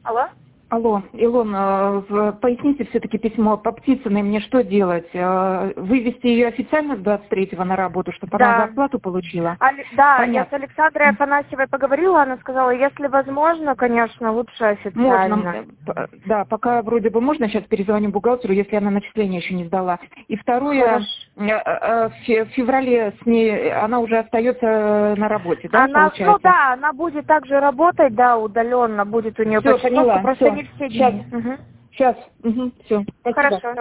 Алло? Алло, Илон, поясните все-таки письмо по Птицыной, мне что делать? Вывести ее официально с 23-го на работу, чтобы она зарплату получила? Да, Понятно. я с Александрой Афанасьевой поговорила, она сказала, если возможно, конечно, лучше официально. Можно, да, пока вроде бы можно, сейчас перезвоню бухгалтеру, если она начисление еще не сдала. И второе, в феврале с ней, она уже остается на работе, да, получается? Ну да, она будет также работать, да, удаленно будет у нее Все, поняла, просто все. не все Сейчас, дни. сейчас, все, спасибо. Хорошо.